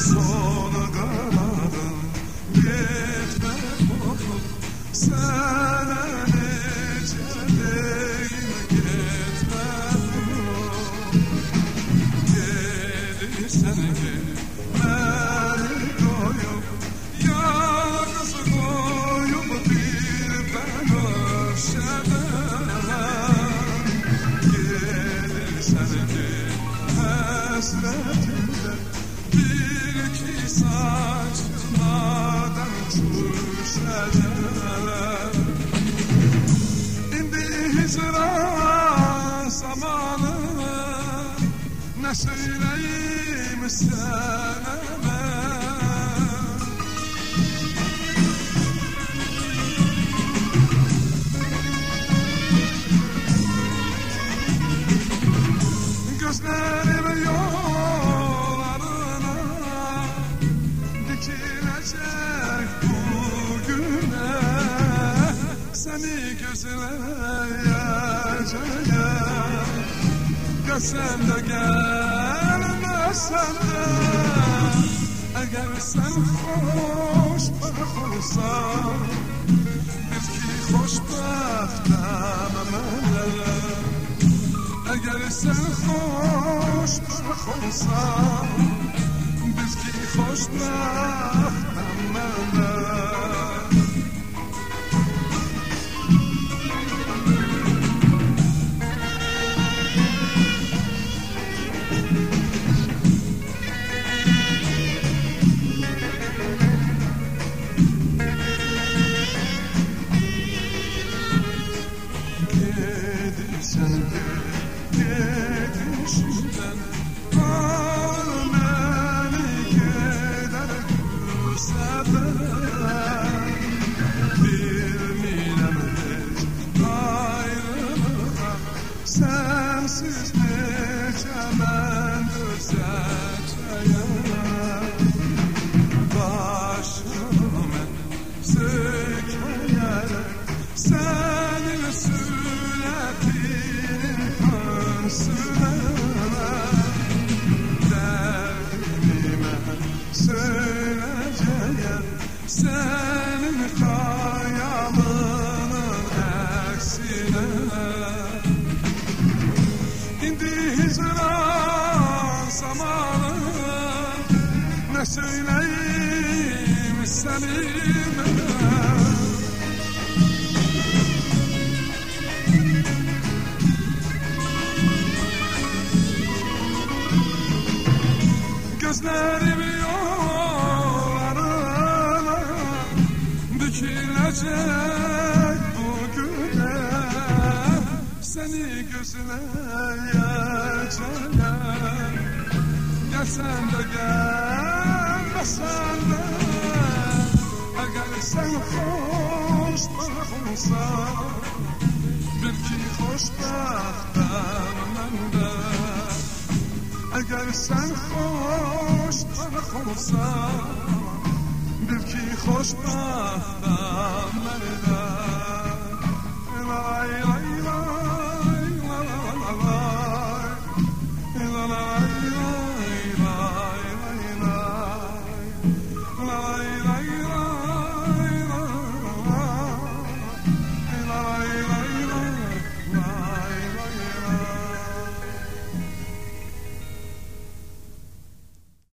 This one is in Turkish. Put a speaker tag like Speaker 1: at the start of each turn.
Speaker 1: sonu kanadım gitme korkup sana necedeyim gitme gelirsen gel beni koyup yalnız koyup bir ben öşemem gelirsen gel hasretimden bir iki saçmadan düşeceğim. İndi hicran zamanı ne söyleyeyim sana ben. Gözlerim yollarına dikilecek bugüne seni gözleyeceğim. Gelsen de gelmesen de eğer sen hoşbaht olsan biz ki hoşbahtam emeler. Eğer sen hoşbaht olsan biz ki hoşbahtam emeler. Gidişten al beni keder sefer bilmem hiç ayrılığa sensiz nece ben düzelteceğim. Başımı sökeyerek senin sületinin önsüne derdime söyleyeceğim. Senin hayalının aksine indi hicran zamanı ne söyleyeyim seninle. Gözlerim yollarına dikilecek bugüne seni gözleyeceğim. Gelsen de gelmesen de eğer sen hoşbaht olsan bil ki hoşbahtam ben de. Eğer sen hoşbaht olsan bil ki hoşbahtam ben de.